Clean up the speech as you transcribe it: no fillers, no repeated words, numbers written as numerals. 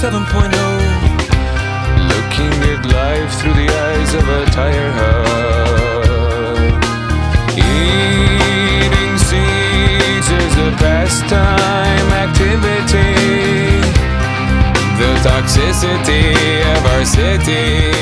7.0, looking at life through the eyes of a tire hub. Eating seeds is a pastime activity. The toxicity of our city